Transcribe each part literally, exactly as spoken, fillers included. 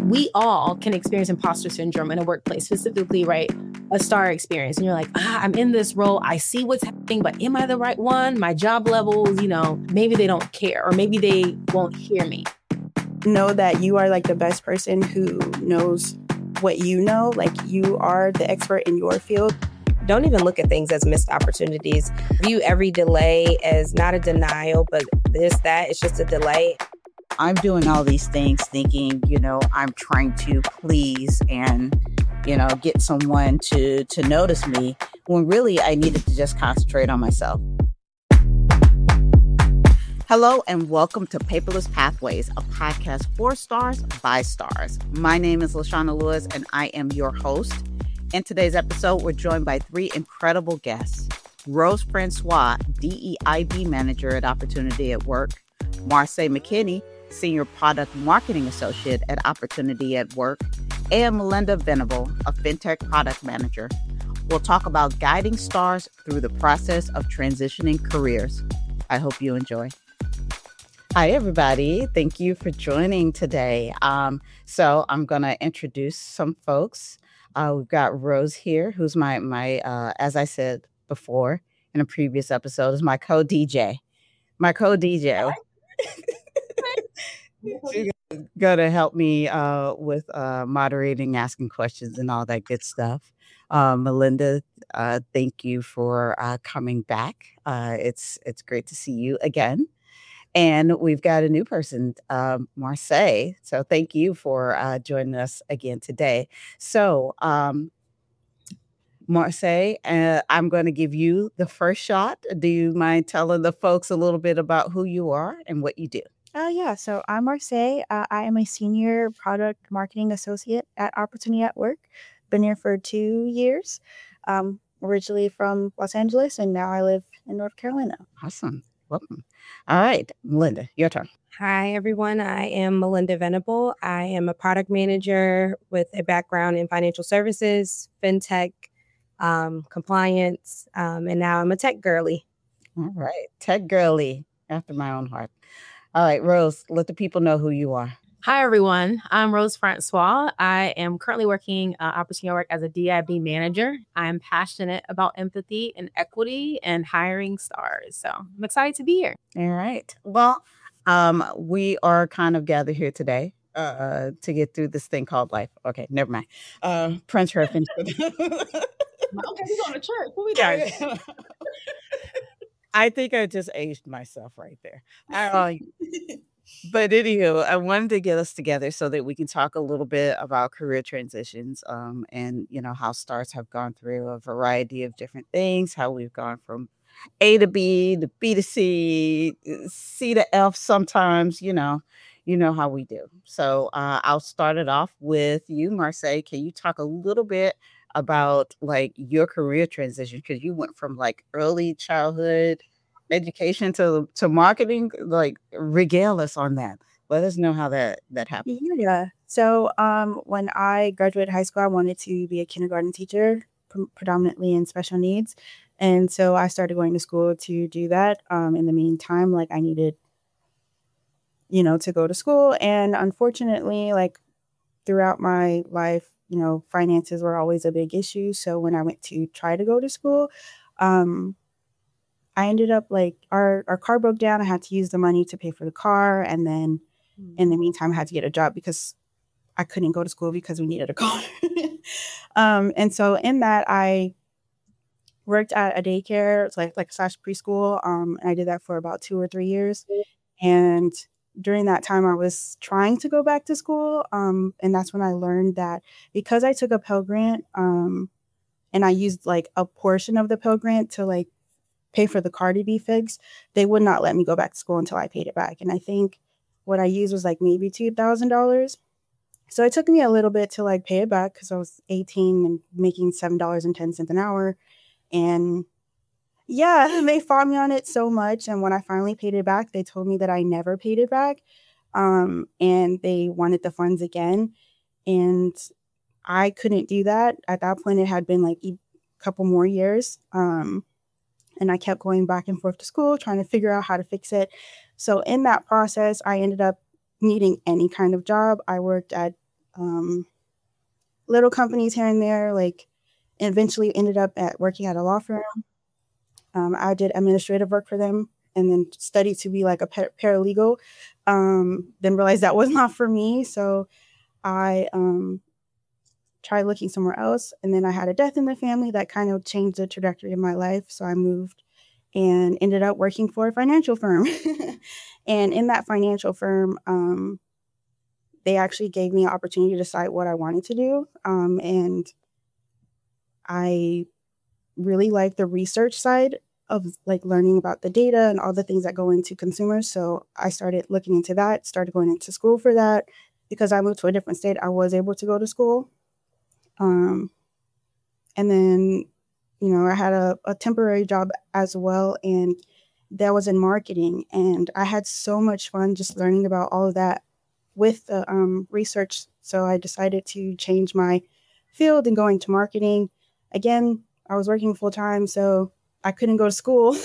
we all can experience imposter syndrome in a workplace, specifically, right? A star experience. And you're like, ah, I'm in this role. I see what's happening, but am I the right one? My job levels, you know, maybe they don't care, or maybe they won't hear me. Know that you are like the best person who knows what you know, like you are the expert in your field. Don't even look at things as missed opportunities. View every delay as not a denial, but this, that, it's just a delay. I'm doing all these things thinking, you know, I'm trying to please and, you know, get someone to, to notice me, when really I needed to just concentrate on myself. Hello and welcome to Paperless Pathways, a podcast for stars by stars. My name is LaShawna Lewis and I am your host. In today's episode, we're joined by three incredible guests. Rose Francois, D E I B Manager at Opportunity at Work. Marseille McKinney, Senior Product Marketing Associate at Opportunity at Work. And Melinda Venable, a FinTech Product Manager. We'll talk about guiding stars through the process of transitioning careers. I hope you enjoy. Hi, everybody. Thank you for joining today. Um, so I'm going to introduce some folks. Uh, we've got Rose here, who's my, my uh, as I said before in a previous episode, is my co-D J. My co-D J. She's going to help me uh, with uh, moderating, asking questions, and all that good stuff. Uh, Melinda, uh, thank you for uh, coming back. Uh, it's it's great to see you again. And we've got a new person, um, Marseille. So thank you for uh, joining us again today. So, um, Marseille, uh, I'm going to give you the first shot. Do you mind telling the folks a little bit about who you are and what you do? Uh, yeah, so I'm Marseille. Uh, I am a Senior Product Marketing Associate at Opportunity at Work. Been here for two years. Um, originally from Los Angeles, and now I live in North Carolina. Awesome. Welcome. All right, Melinda, your turn. Hi, everyone. I am Melinda Venable. I am a product manager with a background in financial services, fintech, um, compliance, um, and now I'm a tech girly. All right, tech girly, after my own heart. All right, Rose, let the people know who you are. Hi, everyone. I'm Rose Francois. I am currently working uh, Opportunity at Work as a D I B manager. I'm passionate about empathy and equity and hiring stars. So I'm excited to be here. All right. Well, um, we are kind of gathered here today uh, to get through this thing called life. Okay, never mind. Uh, Prince Herfin. Okay, we're going to church. What we doing? I think I just aged myself right there. Uh, but anywho, I wanted to get us together so that we can talk a little bit about career transitions um, and, you know, how stars have gone through a variety of different things, how we've gone from A to B to B to C, C to F sometimes, you know, you know how we do. So uh, I'll start it off with you, Marseille. Can you talk a little bit about like your career transition? Because you went from like early childhood education to to marketing. Like, regale us on that. Let us know how that that happened. Yeah. So um, when I graduated high school, I wanted to be a kindergarten teacher, pr- predominantly in special needs. And so I started going to school to do that. Um, in the meantime, like I needed, you know, to go to school. And unfortunately, like throughout my life, you know, finances were always a big issue. So when I went to try to go to school, um, I ended up like our, our car broke down. I had to use the money to pay for the car. And then mm-hmm. in the meantime, I had to get a job because I couldn't go to school because we needed a car. um, and so in that, I worked at a daycare, it's like like slash preschool. Um, and I did that for about two or three years. And during that time, I was trying to go back to school. Um, and that's when I learned that because I took a Pell Grant um, and I used like a portion of the Pell Grant to like pay for the car to be fixed, they would not let me go back to school until I paid it back. And I think what I used was like maybe two thousand dollars. So it took me a little bit to like pay it back because I was eighteen and making seven dollars and ten cents an hour. And yeah, they fought me on it so much. And when I finally paid it back, they told me that I never paid it back. Um, and they wanted the funds again. And I couldn't do that. At that point, it had been like a couple more years. Um, and I kept going back and forth to school, trying to figure out how to fix it. So in that process, I ended up needing any kind of job. I worked at um, little companies here and there, like eventually ended up at working at a law firm. Um, I did administrative work for them and then studied to be like a par- paralegal. Um, then realized that was not for me. So I um, tried looking somewhere else. And then I had a death in the family that kind of changed the trajectory of my life. So I moved and ended up working for a financial firm. And in that financial firm, um, they actually gave me an opportunity to decide what I wanted to do. Um, and I really like the research side of like learning about the data and all the things that go into consumers. So I started looking into that, started going into school for that. Because I moved to a different state, I was able to go to school. Um, and then, you know, I had a, a temporary job as well, and that was in marketing. And I had so much fun just learning about all of that with the um, research. So I decided to change my field and go into marketing. Again, I was working full time, so I couldn't go to school.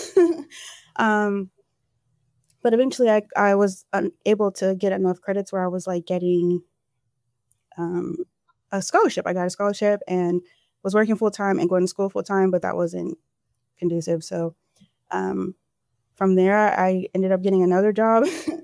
um, but eventually I, I was um, able to get enough credits where I was like getting um, a scholarship. I got a scholarship and was working full time and going to school full time, but that wasn't conducive. So um, from there, I ended up getting another job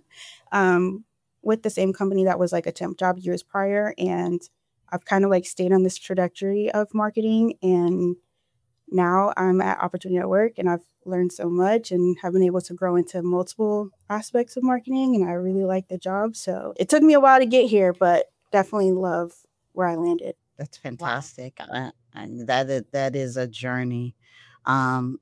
um, with the same company that was like a temp job years prior. And I've kind of like stayed on this trajectory of marketing. And now I'm at Opportunity at Work, and I've learned so much and have been able to grow into multiple aspects of marketing. And I really like the job. So it took me a while to get here, but definitely love where I landed. That's fantastic. Uh, and that is, that is a journey. Um,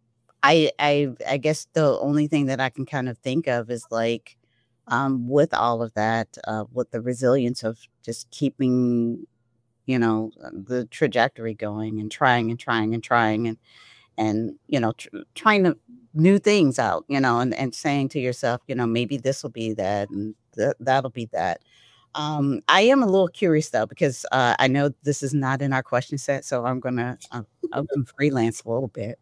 I I I guess the only thing that I can kind of think of is like, um, with all of that, uh, with the resilience of just keeping, you know, uh, the trajectory going and trying and trying and trying and and you know tr- trying to new things out, you know, and and saying to yourself, you know, maybe this will be that and th- that'll be that. Um, I am a little curious though because uh, I know this is not in our question set, so I'm gonna uh, I'm gonna freelance a little bit.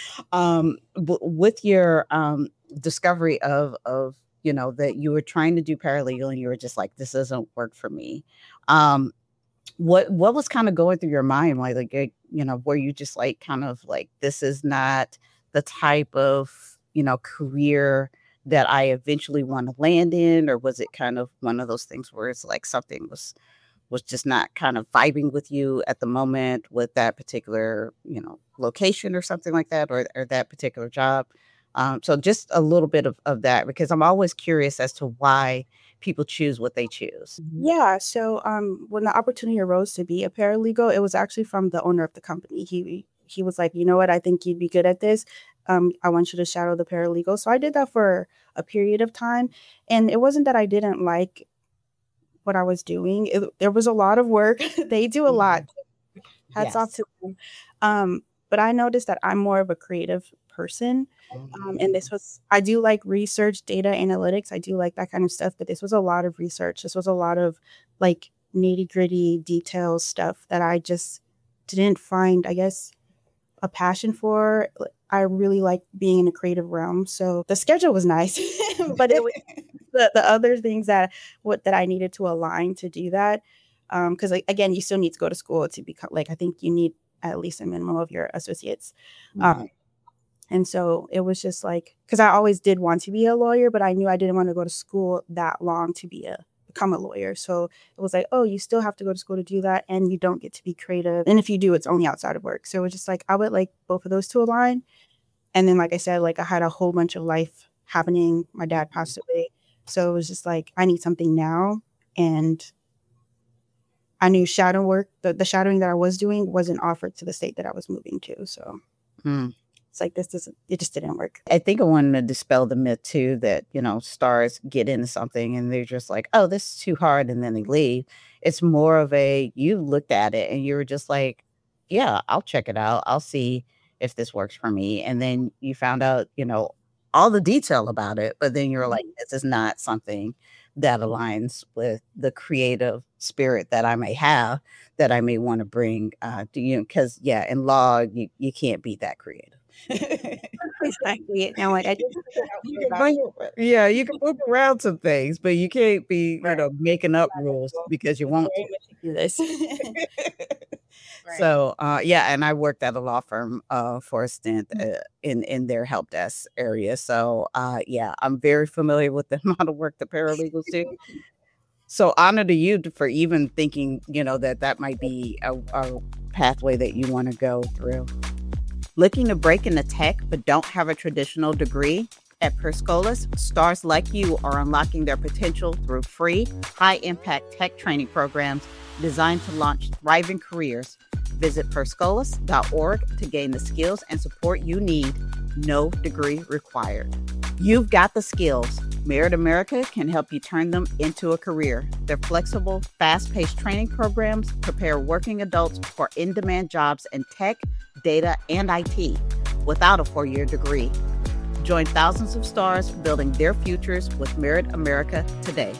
Um, w- with your um, discovery of of you know that you were trying to do paralegal and you were just like, this doesn't work for me. Um, what what was kind of going through your mind? Like, like eh, you know, were you just like kind of like, this is not the type of, you know, career that I eventually want to land in? Or was it kind of one of those things where it's like something was was just not kind of vibing with you at the moment with that particular, you know, location or something like that, or or that particular job? Um, so just a little bit of, of that, because I'm always curious as to why people choose what they choose. Yeah. So um, when the opportunity arose to be a paralegal, it was actually from the owner of the company. He he was like, you know what, I think you'd be good at this. Um, I want you to shadow the paralegal. So I did that for a period of time, and it wasn't that I didn't like what I was doing. It, there was a lot of work. They do a lot. Mhm. Hats off Yes. to them. Um, but I noticed that I'm more of a creative person. Um, and this Mhm. was, I do like research, data analytics. I do like that kind of stuff. But this was a lot of research. This was a lot of like nitty gritty details stuff that I just didn't find, I guess, a passion for. Like, I really like being in a creative realm. So the schedule was nice, but it was the, the other things that what that I needed to align to do that. Um, because like, again, you still need to go to school to become like I think you need at least a minimum of your associates. Um, Mhm. and so it was just like because I always did want to be a lawyer, but I knew I didn't want to go to school that long to be a become a lawyer. So it was like, oh, you still have to go to school to do that, and you don't get to be creative. And if you do, it's only outside of work. So it was just like I would like both of those to align. And then, like I said, like I had a whole bunch of life happening. My dad passed away. So it was just like, I need something now. And I knew shadow work, the, the shadowing that I was doing wasn't offered to the state that I was moving to. So Mm. it's like, this doesn't, it just didn't work. I think I wanted to dispel the myth too that, you know, stars get into something and they're just like, oh, this is too hard. And then they leave. It's more of a, you looked at it and you were just like, yeah, I'll check it out. I'll see if this works for me. And then you found out, you know, all the detail about it. But then you're like, this is not something that aligns with the creative spirit that I may have, that I may want to bring uh, to you. Because, yeah, in law, you, you can't be that creative. exactly. And I'm like, I just You can move, yeah, you can move around some things, but you can't be, you right. know, making up rules because you want Very meticulous. to. Right. So, uh, yeah, and I worked at a law firm uh, for a stint uh, in in their help desk area. So, uh, yeah, I'm very familiar with the amount of work the paralegals do. So, honor to you for even thinking, you know, that that might be a, a pathway that you want to go through. Looking to break into tech but don't have a traditional degree? At Perscolas, stars like you are unlocking their potential through free, high-impact tech training programs designed to launch thriving careers. Visit perscolas dot org to gain the skills and support you need. No degree required. You've got the skills. Merit America can help you turn them into a career. Their flexible, fast-paced training programs prepare working adults for in-demand jobs in tech, data, and I T without a four-year degree. Join thousands of stars building their futures with Merit America today.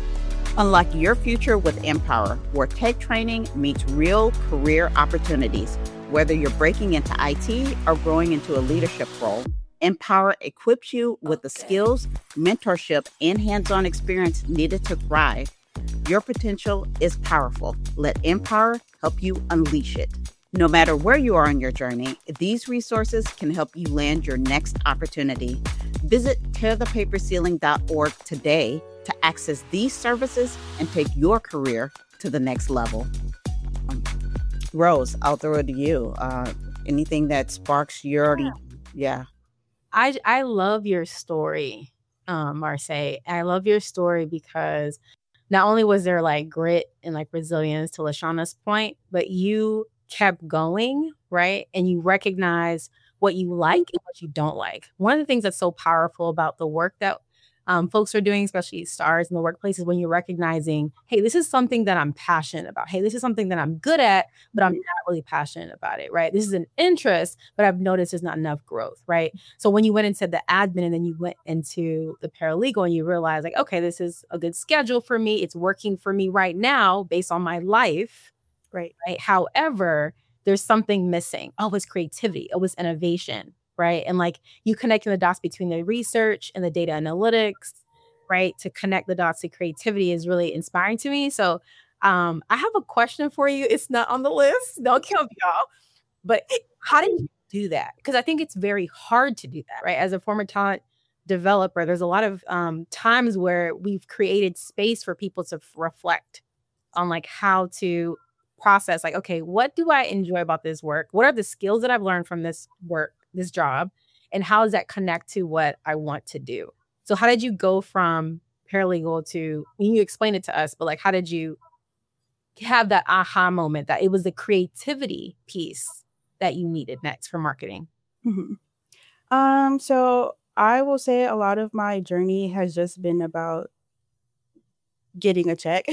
Unlock your future with Empower, where tech training meets real career opportunities. Whether you're breaking into I T or growing into a leadership role, Empower equips you with the skills, mentorship, and hands-on experience needed to thrive. Your potential is powerful. Let Empower help you unleash it. No matter where you are on your journey, these resources can help you land your next opportunity. Visit tear the paper ceiling dot org today to access these services and take your career to the next level. Um, Rose, I'll throw it to you. Uh, anything that sparks your, yeah. yeah. I I love your story, um, Marseille. I love your story because not only was there like grit and like resilience to Lashana's point, but you kept going, right? And you recognize what you like and what you don't like. One of the things that's so powerful about the work that um, folks are doing, especially stars in the workplace, is when you're recognizing, hey, this is something that I'm passionate about. Hey, this is something that I'm good at, but I'm not really passionate about it, right? This is an interest, but I've noticed there's not enough growth, right? So when you went into the admin and then you went into the paralegal and you realize like, okay, this is a good schedule for me. It's working for me right now based on my life. Right. Right. However, there's something missing. Oh, it's creativity. It was innovation. Right. And like you connecting the dots between the research and the data analytics, right, to connect the dots to creativity is really inspiring to me. So um, I have a question for you. It's not on the list. Don't kill me, y'all. But how did you do that? Because I think it's very hard to do that. Right. As a former talent developer, there's a lot of um, times where we've created space for people to f- reflect on like how to process like, okay, what do I enjoy about this work? What are the skills that I've learned from this work, this job? And how does that connect to what I want to do? So how did you go from paralegal to, when you explained it to us, but like, how did you have that aha moment that it was the creativity piece that you needed next for marketing? Mm-hmm. Um, so I will say a lot of my journey has just been about getting a check.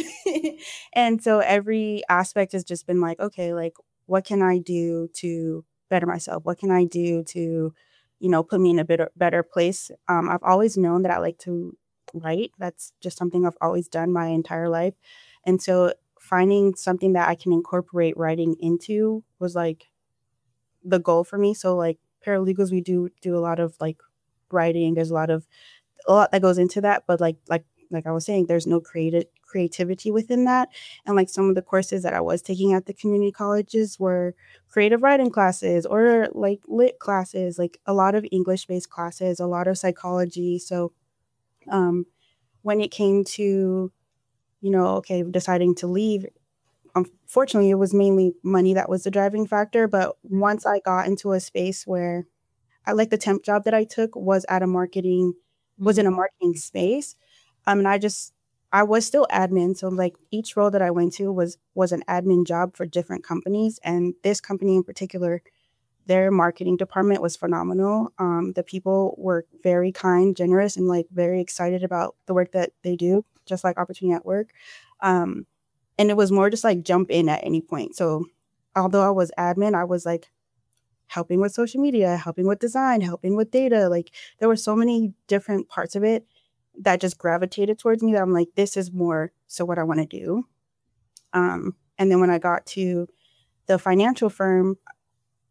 And so every aspect has just been like, okay, like what can I do to better myself? What can I do to, you know, put me in a better better place? Um, I've always known that I like to write. That's just something I've always done my entire life. And so finding something that I can incorporate writing into was like the goal for me. So like paralegals, we do do a lot of like writing. There's a lot of a lot that goes into that, but like like like I was saying, there's no creative creativity within that. And like some of the courses that I was taking at the community colleges were creative writing classes or like lit classes, like a lot of English-based classes, a lot of psychology. So um, when it came to, you know, okay, deciding to leave, unfortunately, it was mainly money that was the driving factor. But once I got into a space where I like the temp job that I took was at a marketing, was in a marketing space. Um, and I just, I was still admin. So like each role that I went to was, was an admin job for different companies. And this company in particular, their marketing department was phenomenal. Um, the people were very kind, generous, and like very excited about the work that they do, just like Opportunity at Work. Um, and it was more just like jump in at any point. So although I was admin, I was like helping with social media, helping with design, helping with data. Like there were so many different parts of it that just gravitated towards me that I'm like, this is more so what I want to do. Um, and then when I got to the financial firm,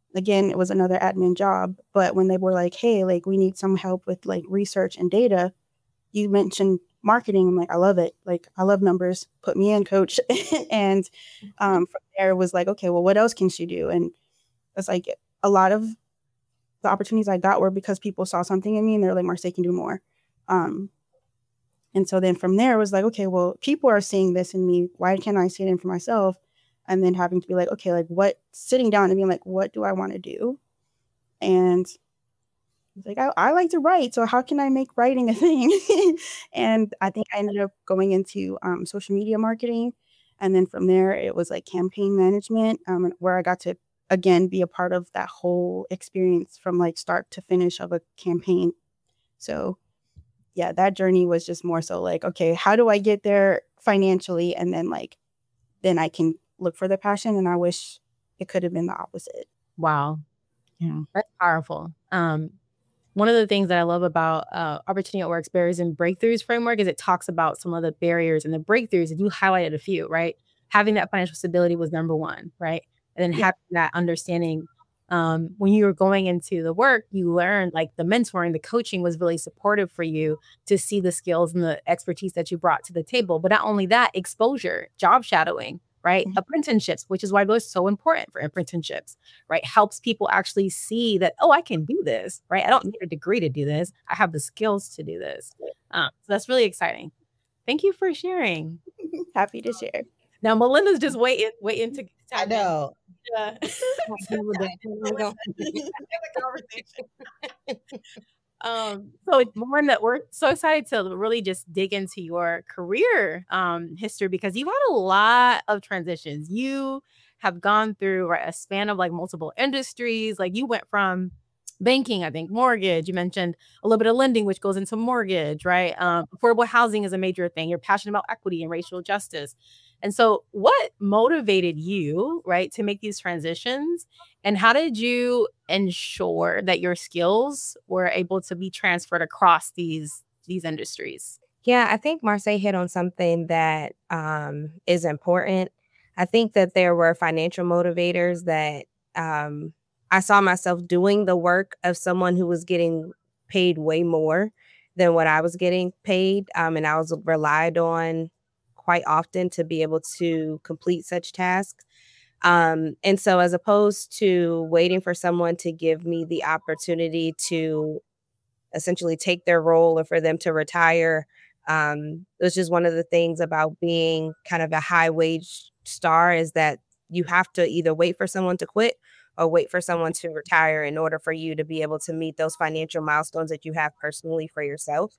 again, it was another admin job. But when they were like, hey, like we need some help with like research and data, you mentioned marketing. I'm like, I love it. Like, I love numbers. Put me in, coach. And um, from there, it was like, okay, well, what else can she do? And it's like a lot of the opportunities I got were because people saw something in me and they're like, Marseille can do more. Um, and so then from there, it was like, okay, well, people are seeing this in me. Why can't I see it in for myself? And then having to be like, okay, like what, sitting down and being like, what do I want to do? And it's like, I, I like to write. So how can I make writing a thing? And I think I ended up going into um, social media marketing. And then from there, it was like campaign management, um, where I got to, again, be a part of that whole experience from like start to finish of a campaign. So yeah, that journey was just more so like, okay, how do I get there financially? And then like, then I can look for the passion. And I wish it could have been the opposite. Wow. Yeah. That's powerful. Um, one of the things that I love about uh, Opportunity at Work's Barriers and Breakthroughs framework is it talks about some of the barriers and the breakthroughs, and you highlighted a few, right? Having that financial stability was number one, right? And then Yeah. having that understanding. Um, when you were going into the work, you learned like the mentoring, the coaching was really supportive for you to see the skills and the expertise that you brought to the table. But not only that, exposure, job shadowing, right? Mhm. Apprenticeships, which is why those are so important for apprenticeships, right? Helps people actually see that, oh, I can do this, right? I don't need a degree to do this. I have the skills to do this. Um, so that's really exciting. Thank you for sharing. Happy to share. Now, Melinda's just waiting, waiting to. I know. Yeah. Um, so more that we're so excited to really just dig into your career um, history, because you've had a lot of transitions. You have gone through right, a span of like multiple industries. Like you went from banking, I think, mortgage. You mentioned a little bit of lending, which goes into mortgage, right? Um, affordable housing is a major thing. You're passionate about equity and racial justice. And so what motivated you, right, to make these transitions? And how did you ensure that your skills were able to be transferred across these these industries? Yeah, I think Marseille hit on something that um, is important. I think that there were financial motivators that um, I saw myself doing the work of someone who was getting paid way more than what I was getting paid. Um, and I was relied on quite often to be able to complete such tasks. Um, and so as opposed to waiting for someone to give me the opportunity to essentially take their role or for them to retire, um, it was just one of the things about being kind of a high wage star is that you have to either wait for someone to quit or wait for someone to retire in order for you to be able to meet those financial milestones that you have personally for yourself.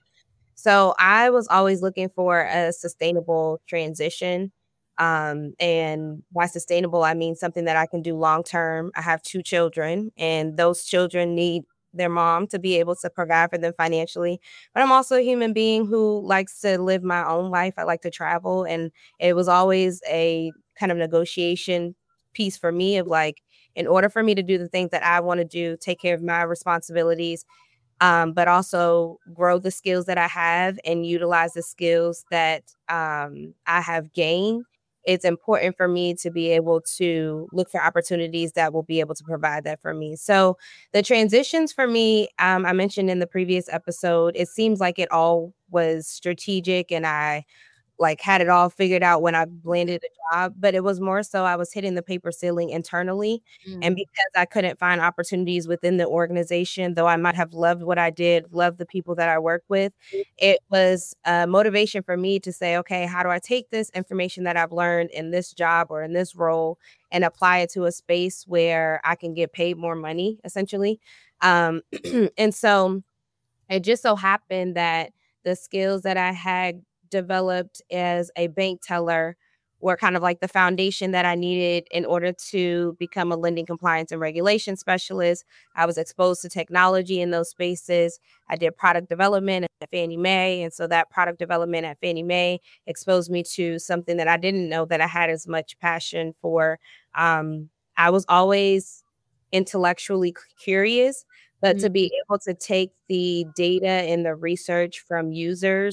So I was always looking for a sustainable transition. Um, and by sustainable, I mean something that I can do long term. I have two children, and those children need their mom to be able to provide for them financially. But I'm also a human being who likes to live my own life. I like to travel. And it was always a kind of negotiation piece for me of like, in order for me to do the things that I want to do, take care of my responsibilities, um, but also grow the skills that I have and utilize the skills that um, I have gained. It's important for me to be able to look for opportunities that will be able to provide that for me. So the transitions for me, um, I mentioned in the previous episode, it seems like it all was strategic and I like had it all figured out when I landed a job, but it was more so I was hitting the paper ceiling internally. Mm. And because I couldn't find opportunities within the organization, though I might have loved what I did, loved the people that I work with, it was a motivation for me to say, okay, how do I take this information that I've learned in this job or in this role and apply it to a space where I can get paid more money, essentially. Um, and so it just so happened that the skills that I had developed as a bank teller were kind of like the foundation that I needed in order to become a lending compliance and regulation specialist. I was exposed to technology in those spaces. I did product development at Fannie Mae. And so that product development at Fannie Mae exposed me to something that I didn't know that I had as much passion for. Um, I was always intellectually curious, but mm-hmm. to be able to take the data and the research from users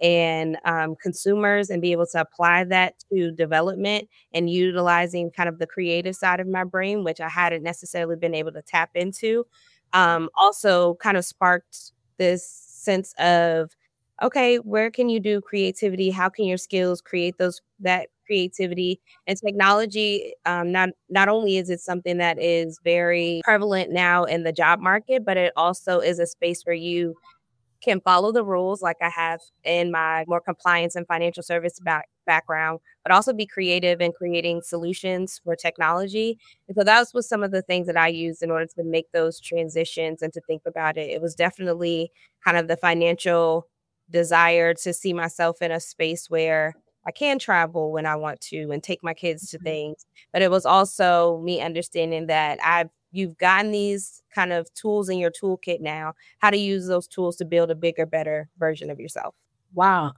and um, consumers and be able to apply that to development and utilizing kind of the creative side of my brain, which I hadn't necessarily been able to tap into, um, also kind of sparked this sense of, okay, where can you do creativity? How can your skills create those that creativity and technology? Um, not not only is it something that is very prevalent now in the job market, but it also is a space where you can follow the rules like I have in my more compliance and financial service back, background, but also be creative in creating solutions for technology. And so that was some of the things that I used in order to make those transitions and to think about it. It was definitely kind of the financial desire to see myself in a space where I can travel when I want to and take my kids to things. But it was also me understanding that I've you've gotten these kind of tools in your toolkit now, how to use those tools to build a bigger, better version of yourself. Wow.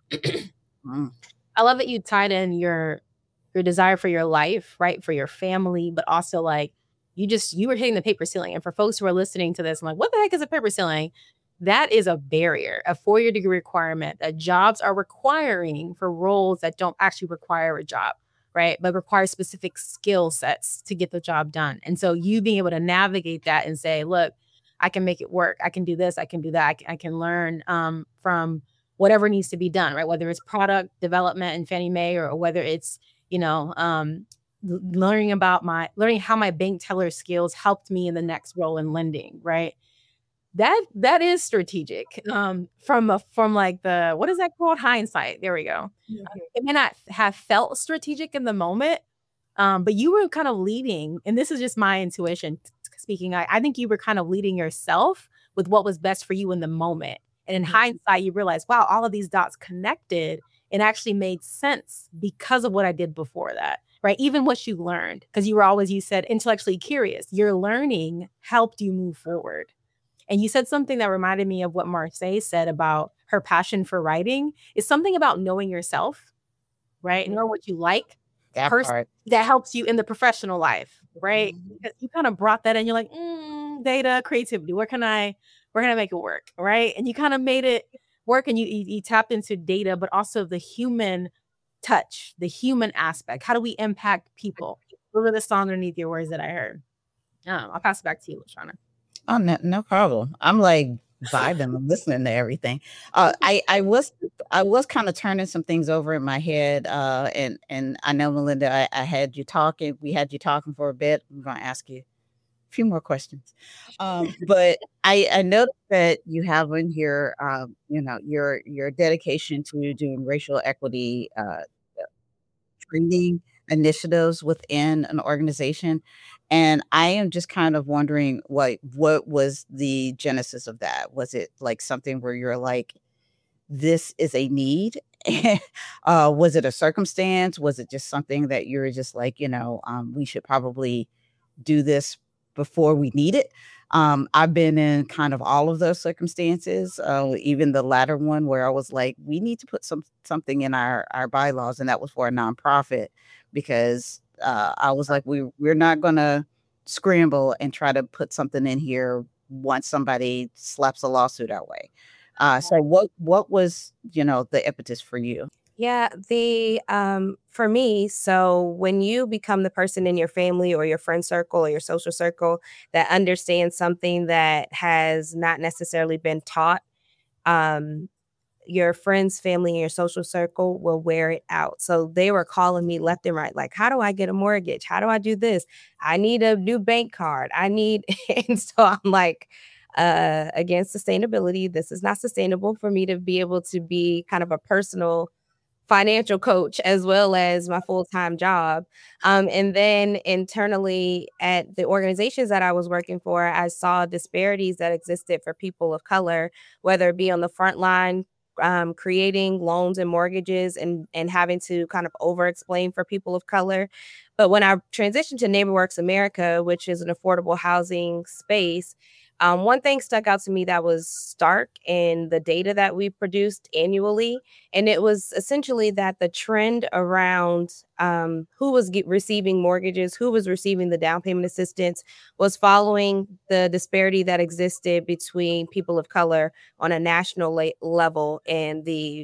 Mm. I love that you tied in your your desire for your life, right? For your family, but also like you just you were hitting the paper ceiling. And for folks who are listening to this, I'm like, what the heck is a paper ceiling? That is a barrier, a four-year degree requirement that jobs are requiring for roles that don't actually require a job, right? But require specific skill sets to get the job done. And so you being able to navigate that and say, look, I can make it work. I can do this. I can do that. I can, I can learn um, from whatever needs to be done, right? Whether it's product development in Fannie Mae or, or whether it's, you know, um, l- learning about my, learning how my bank teller skills helped me in the next role in lending, right? That, that is strategic um, from, a, from like the, what is that called? Hindsight. There we go. Mm-hmm. It may not have felt strategic in the moment, um, but you were kind of leading, and this is just my intuition speaking. I, I think you were kind of leading yourself with what was best for you in the moment. And in mm-hmm. hindsight, you realize, wow, all of these dots connected and actually made sense because of what I did before that, right? Even what you learned, because you were always, you said, intellectually curious. Your learning helped you move forward. And you said something that reminded me of what Marseille said about her passion for writing is something about knowing yourself, right? Knowing what you like. That Pers- part. that helps you in the professional life, right? Mm-hmm. Because you kind of brought that in. You're like, mm, data, creativity. Where can I, where can I make it work, right? And you kind of made it work, and you, you you tapped into data, but also the human touch, the human aspect. How do we impact people? What were the song underneath your words that I heard? Um, I'll pass it back to you, LaShawna. Oh, no, no problem. I'm like vibing and listening to everything. Uh, I, I was, I was kind of turning some things over in my head. Uh, and, and I know, Melinda, I, I had you talking, we had you talking for a bit. I'm going to ask you a few more questions. Um, but I, I noticed that you have in here, um, you know, your, your dedication to doing racial equity, uh, training initiatives within an organization. And I am just kind of wondering what what was the genesis of that? Was it like something where you're like, this is a need? uh, was it a circumstance? Was it just something that you're just like, you know, um, we should probably do this before we need it? Um, I've been in kind of all of those circumstances, uh, even the latter one where I was like, we need to put some something in our, our bylaws. And that was for a nonprofit because uh, I was like, we, we're not going to scramble and try to put something in here once somebody slaps a lawsuit our way. Uh, so what what was, you know, the impetus for you? Yeah, the um for me, so when you become the person in your family or your friend circle or your social circle that understands something that has not necessarily been taught, um, your friends, family, and your social circle will wear it out. So they were calling me left and right, like, how do I get a mortgage? How do I do this? I need a new bank card. I need, and so I'm like, uh, again, sustainability. This is not sustainable for me to be able to be kind of a personal financial coach as well as my full-time job. Um, and then internally at the organizations that I was working for, I saw disparities that existed for people of color, whether it be on the front line, um, creating loans and mortgages and, and having to kind of over-explain for people of color. But when I transitioned to NeighborWorks America, which is an affordable housing space, Um, one thing stuck out to me that was stark in the data that we produced annually, and it was essentially that the trend around um, who was get, receiving mortgages, who was receiving the down payment assistance, was following the disparity that existed between people of color on a national la- level and the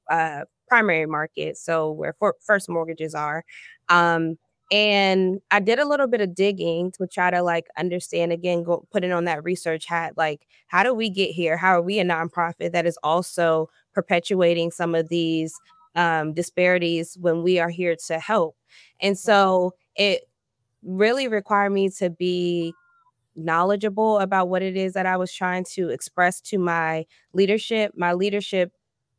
uh, primary market, so where for, first mortgages are. Um, and I did a little bit of digging to try to like understand again, go put it on that research hat. Like, how do we get here? How are we a nonprofit that is also perpetuating some of these um, disparities when we are here to help? And so it really required me to be knowledgeable about what it is that I was trying to express to my leadership. My leadership,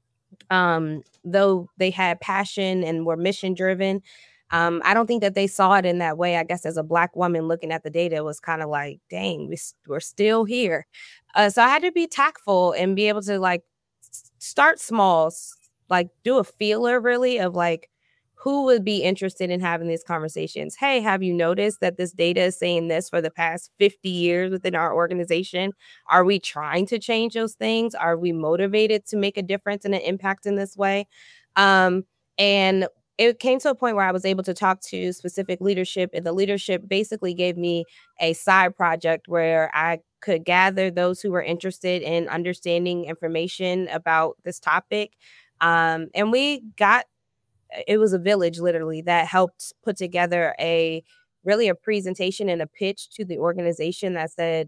um, though they had passion and were mission driven, um, I don't think that they saw it in that way. I guess as a Black woman looking at the data, it was kind of like, dang, we, we're still here. Uh, so I had to be tactful and be able to like s- start small, s- like do a feeler really of like, who would be interested in having these conversations? Hey, have you noticed that this data is saying this for the past fifty years within our organization? Are we trying to change those things? Are we motivated to make a difference and an impact in this way? Um, and it came to a point where I was able to talk to specific leadership, and the leadership basically gave me a side project where I could gather those who were interested in understanding information about this topic. Um, and we got it was a village literally that helped put together a really a presentation and a pitch to the organization that said,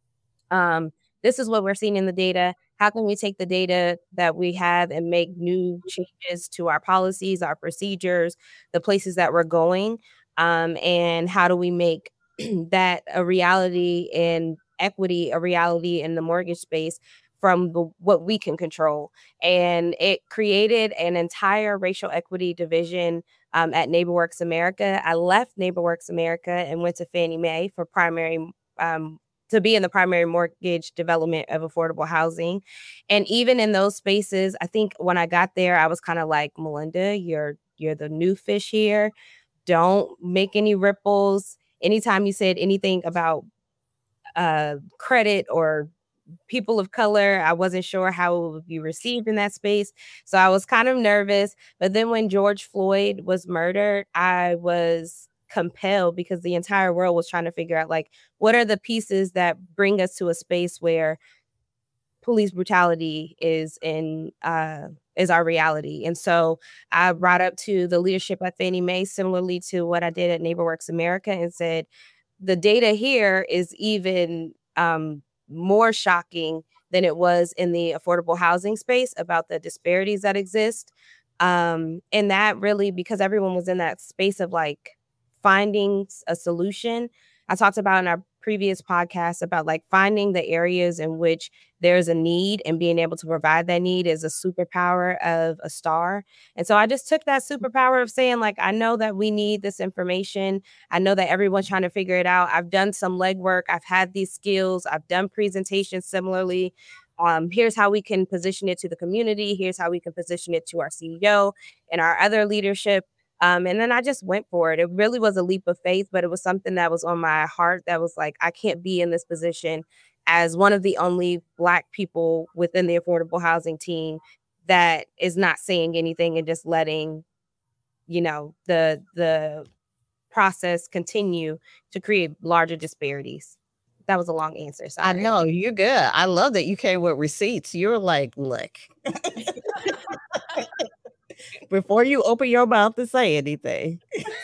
um, this is what we're seeing in the data. How can we take the data that we have and make new changes to our policies, our procedures, the places that we're going? Um, and how do we make that a reality and equity a reality in the mortgage space from the, what we can control? And it created an entire racial equity division um, at NeighborWorks America. I left NeighborWorks America and went to Fannie Mae for primary um, to be in the primary mortgage development of affordable housing. And even in those spaces, I think when I got there, I was kind of like, Melinda, you're you're the new fish here. Don't make any ripples. Anytime you said anything about uh, credit or people of color, I wasn't sure how it would be received in that space. So I was kind of nervous. But then when George Floyd was murdered, I was compelled because the entire world was trying to figure out, like, what are the pieces that bring us to a space where police brutality is in uh is our reality. And so I brought up to the leadership at Fannie Mae, similarly to what I did at NeighborWorks America, and said, the data here is even um, more shocking than it was in the affordable housing space about the disparities that exist. Um, and that really, because everyone was in that space of like finding a solution. I talked about in our previous podcast about like finding the areas in which there's a need and being able to provide that need is a superpower of a star. And so I just took that superpower of saying, like, I know that we need this information. I know that everyone's trying to figure it out. I've done some legwork. I've had these skills. I've done presentations similarly. Um, here's how we can position it to the community. Here's how we can position it to our C E O and our other leadership. Um, and then I just went for it. It really was a leap of faith, but it was something that was on my heart that was like, I can't be in this position as one of the only Black people within the affordable housing team that is not saying anything and just letting, you know, the the process continue to create larger disparities. That was a long answer. Sorry. I know, you're good. I love that you came with receipts. You're like, look, before you open your mouth to say anything.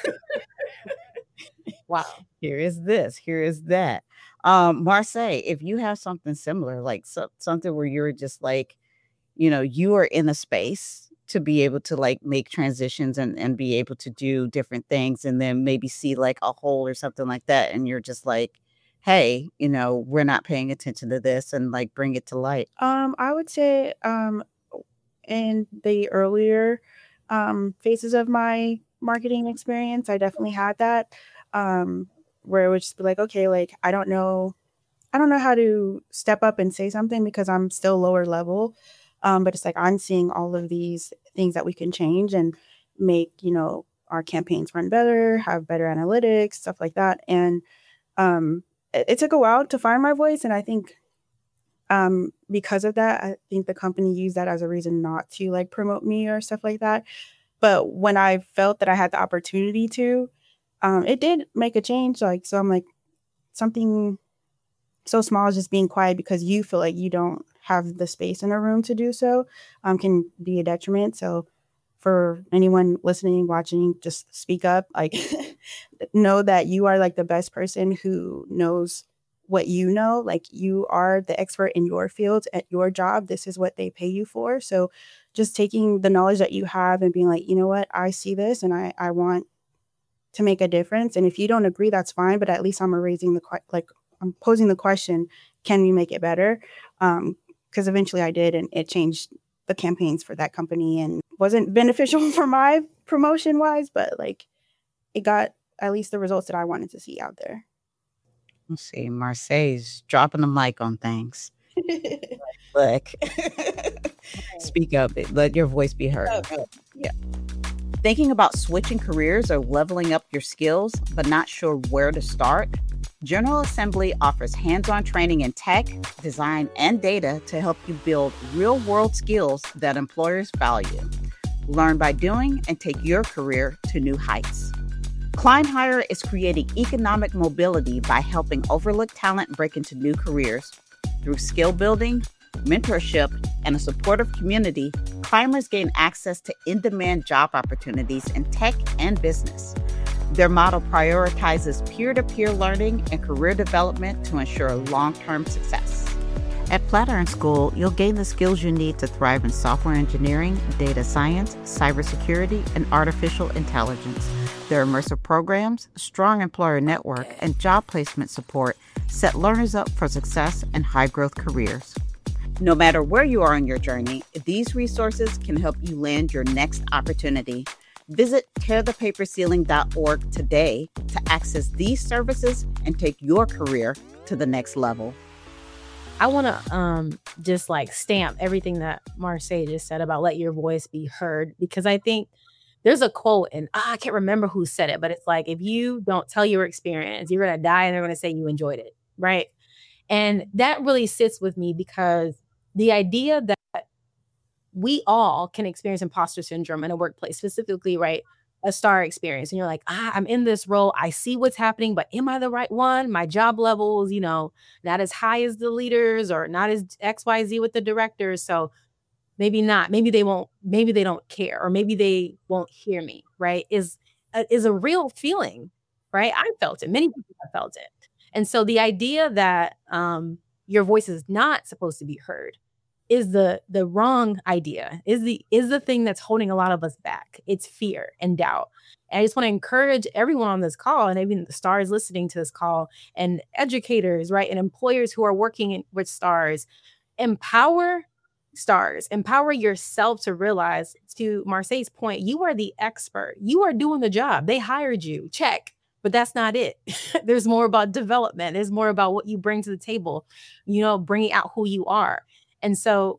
Wow. Here is this, here is that. Um, Marseille, if you have something similar, like so, something where you're just like, you know, you are in a space to be able to like make transitions and, and be able to do different things and then maybe see like a hole or something like that. And you're just like, hey, you know, we're not paying attention to this and like bring it to light. Um, I would say um, in the earlier um, phases of my marketing experience, I definitely had that um, where it would just be like, okay, like I don't know, I don't know how to step up and say something because I'm still lower level. Um, but it's like I'm seeing all of these things that we can change and make, you know, our campaigns run better, have better analytics, stuff like that. And um, it, it took a while to find my voice, and I think um, because of that, I think the company used that as a reason not to like promote me or stuff like that. But when I felt that I had the opportunity to, um, it did make a change. Like, so I'm like, something so small as just being quiet because you feel like you don't have the space in a room to do so um, can be a detriment. So for anyone listening, watching, just speak up. Like, know that you are like the best person who knows what you know. Like, you are the expert in your field at your job. This is what they pay you for. So just taking the knowledge that you have and being like, you know what, I see this and I, I want to make a difference. And if you don't agree, that's fine. But at least I'm raising the, que- like, I'm posing the question, can we make it better? Um, because eventually I did, and it changed the campaigns for that company and wasn't beneficial for my promotion wise, but like it got at least the results that I wanted to see out there. Let's see, Marseille's dropping the mic on things. Look, speak up, let your voice be heard. Okay. Yeah. Thinking about switching careers or leveling up your skills, but not sure where to start? General Assembly offers hands-on training in tech, design, and data to help you build real-world skills that employers value. Learn by doing and take your career to new heights. ClimbHire is creating economic mobility by helping overlooked talent break into new careers. Through skill building, mentorship, and a supportive community, climbers gain access to in-demand job opportunities in tech and business. Their model prioritizes peer-to-peer learning and career development to ensure long-term success. At Flatiron School, you'll gain the skills you need to thrive in software engineering, data science, cybersecurity, and artificial intelligence. Their immersive programs, strong employer network, and job placement support set learners up for success and high-growth careers. No matter where you are on your journey, these resources can help you land your next opportunity. Visit tear the paper ceiling dot org today to access these services and take your career to the next level. I want to um, just like stamp everything that Marseille just said about let your voice be heard, because I think there's a quote, and ah, I can't remember who said it, but it's like, if you don't tell your experience, you're going to die and they're going to say you enjoyed it, right? And that really sits with me, because the idea that we all can experience imposter syndrome in a workplace, specifically, right? A star experience. And you're like, ah, I'm in this role. I see what's happening, but am I the right one? My job levels, you know, not as high as the leaders or not as X Y Z with the directors. So maybe not, maybe they won't, maybe they don't care, or maybe they won't hear me, right? Is, uh, is a real feeling, right? I felt it. Many people have felt it. And so the idea that um, your voice is not supposed to be heard is the the wrong idea, is the is the thing that's holding a lot of us back. It's fear and doubt. And I just want to encourage everyone on this call, and even the stars listening to this call, and educators, right, and employers who are working in, with stars, empower stars, empower yourself to realize, to Marseille's point, you are the expert. You are doing the job. They hired you. Check. But that's not it. There's more about development. There's more about what you bring to the table, you know, bringing out who you are. And so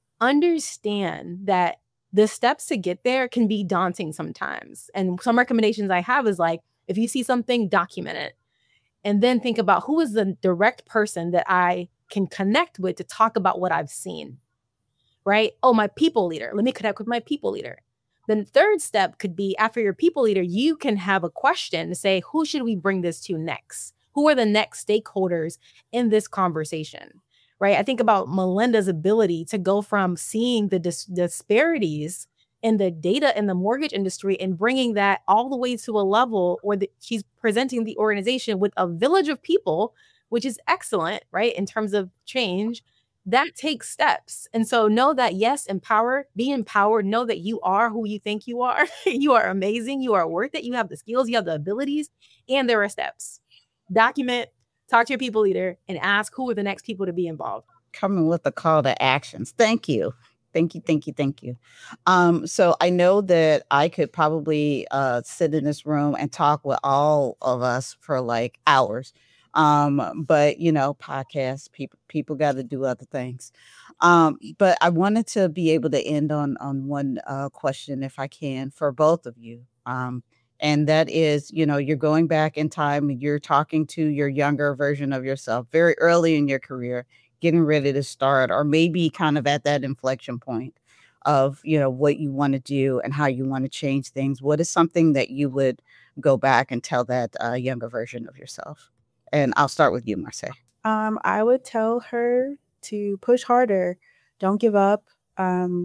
understand that the steps to get there can be daunting sometimes. And some recommendations I have is like, if you see something, document it. And then think about, who is the direct person that I can connect with to talk about what I've seen, right? Oh, my people leader. Let me connect with my people leader. Then the third step could be, after your people leader, you can have a question to say, who should we bring this to next? Who are the next stakeholders in this conversation? Right? I think about Melinda's ability to go from seeing the dis- disparities in the data in the mortgage industry and bringing that all the way to a level where the, she's presenting the organization with a village of people, which is excellent, right? In terms of change, that takes steps. And so know that, yes, empower, be empowered, know that you are who you think you are. You are amazing. You are worth it. You have the skills, you have the abilities, and there are steps. Document, talk to your people leader, and ask who are the next people to be involved. Coming with a call to actions. Thank you. Thank you. Thank you. Thank you. Um, so I know that I could probably uh, sit in this room and talk with all of us for like hours. Um, but, you know, podcasts, people, people got to do other things. Um, but I wanted to be able to end on, on one uh, question, if I can, for both of you. Um, And that is, you know, you're going back in time and you're talking to your younger version of yourself very early in your career, getting ready to start, or maybe kind of at that inflection point of, you know, what you want to do and how you want to change things. What is something that you would go back and tell that uh, younger version of yourself? And I'll start with you, Marseille. Um, I would tell her to push harder. Don't give up. Um,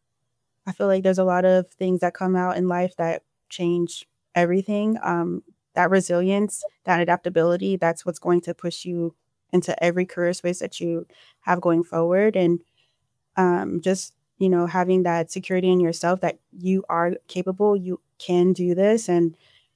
I feel like there's a lot of things that come out in life that change everything. Um, that resilience, that adaptability, that's what's going to push you into every career space that you have going forward. And um, just, you know, having that security in yourself that you are capable, you can do this, and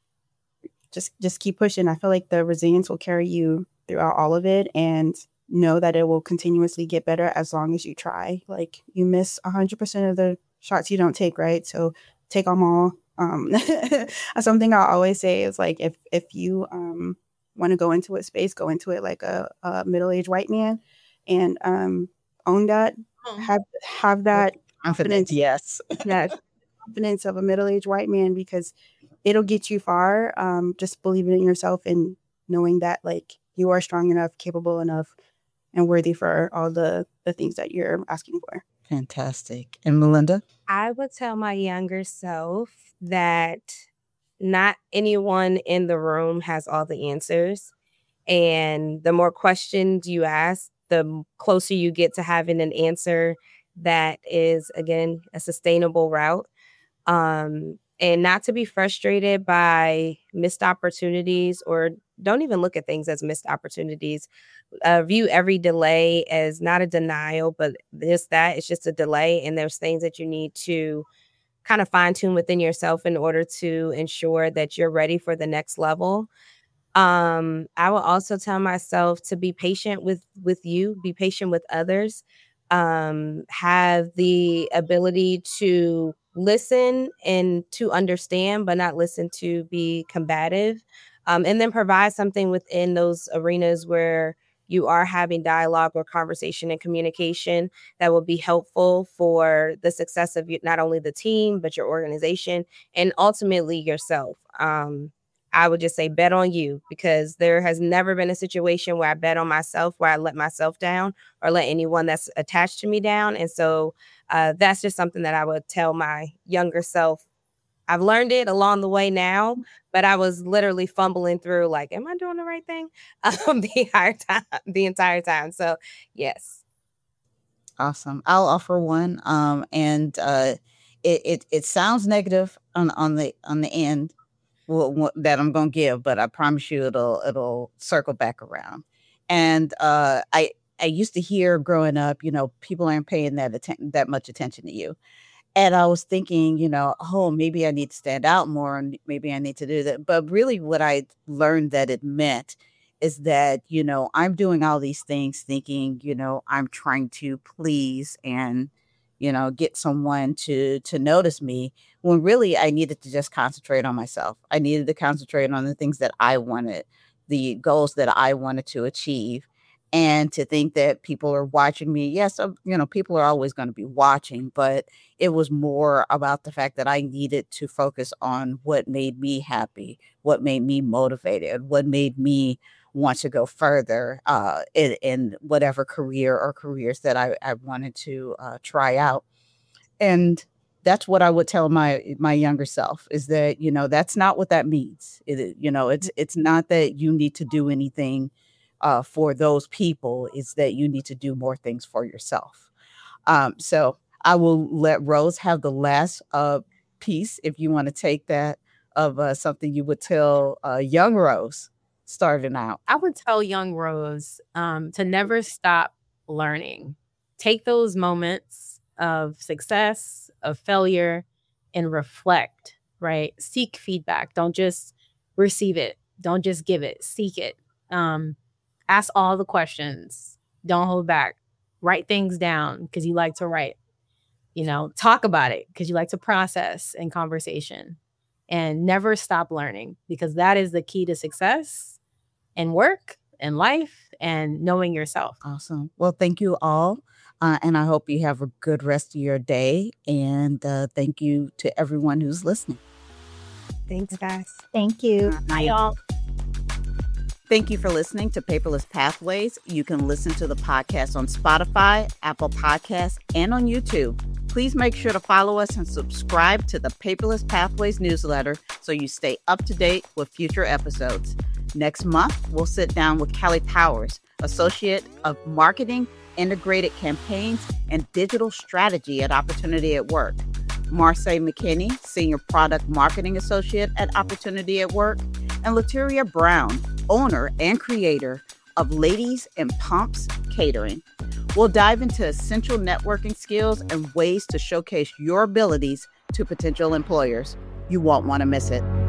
just just keep pushing. I feel like the resilience will carry you throughout all of it, and know that it will continuously get better as long as you try. Like, you miss one hundred percent of the shots you don't take, right? So take them all. Um, something I always say is, like, if if you um, want to go into a space, go into it like a, a middle-aged white man, and um, own that. Have have that confidence. Yes, that confidence of a middle-aged white man, because it'll get you far. Um, just believing in yourself and knowing that, like, you are strong enough, capable enough, and worthy for all the the things that you're asking for. Fantastic. And Melinda? I would tell my younger self that not anyone in the room has all the answers. And the more questions you ask, the closer you get to having an answer that is, again, a sustainable route. Um, and not to be frustrated by missed opportunities, or don't even look at things as missed opportunities. Uh, view every delay as not a denial, but just that it's just a delay. And there's things that you need to kind of fine tune within yourself in order to ensure that you're ready for the next level. Um, I will also tell myself to be patient with, with you, be patient with others, um, have the ability to listen and to understand, but not listen to be combative, um, and then provide something within those arenas where you are having dialogue or conversation and communication that will be helpful for the success of you, not only the team, but your organization and ultimately yourself. Um, I would just say bet on you, because there has never been a situation where I bet on myself, where I let myself down or let anyone that's attached to me down. And so uh, that's just something that I would tell my younger self. I've learned it along the way now, but I was literally fumbling through, like, am I doing the right thing? Um, the entire time, the entire time. So, yes. Awesome. I'll offer one. Um, and uh, it, it it sounds negative on on the on the end well, what, that I'm going to give, but I promise you it'll it'll circle back around. And uh, I I used to hear growing up, you know, people aren't paying that atten- that much attention to you. And I was thinking, you know, oh, maybe I need to stand out more, and maybe I need to do that. But really what I learned that it meant is that, you know, I'm doing all these things thinking, you know, I'm trying to please and, you know, get someone to to notice me, when really I needed to just concentrate on myself. I needed to concentrate on the things that I wanted, the goals that I wanted to achieve. And to think that people are watching me. Yes, uh, you know, people are always going to be watching, but it was more about the fact that I needed to focus on what made me happy, what made me motivated, what made me want to go further uh, in, in whatever career or careers that I, I wanted to uh, try out. And that's what I would tell my my younger self, is that, you know, that's not what that means. It, you know, it's it's not that you need to do anything Uh, for those people. Is that you need to do more things for yourself. Um, so I will let Rose have the last uh, piece, if you want to take that, of uh, something you would tell uh, young Rose starting out. I would tell young Rose um, to never stop learning. Take those moments of success, of failure, and reflect, right? Seek feedback. Don't just receive it. Don't just give it. Seek it. Um, Ask all the questions. Don't hold back. Write things down because you like to write. You know, talk about it because you like to process in conversation. And never stop learning, because that is the key to success in work, in life, and knowing yourself. Awesome. Well, thank you all. Uh, and I hope you have a good rest of your day. And uh, thank you to everyone who's listening. Thanks, guys. Thank you. Bye, y'all. Thank you for listening to Paperless Pathways. You can listen to the podcast on Spotify, Apple Podcasts, and on YouTube. Please make sure to follow us and subscribe to the Paperless Pathways newsletter so you stay up to date with future episodes. Next month, we'll sit down with Callie Powers, Associate of Marketing, Integrated Campaigns, and Digital Strategy at Opportunity at Work. Marseille McKinney, Senior Product Marketing Associate at Opportunity at Work. And Laturia Brown, owner and creator of Ladies in Pumps Catering. We'll dive into essential networking skills and ways to showcase your abilities to potential employers. You won't want to miss it.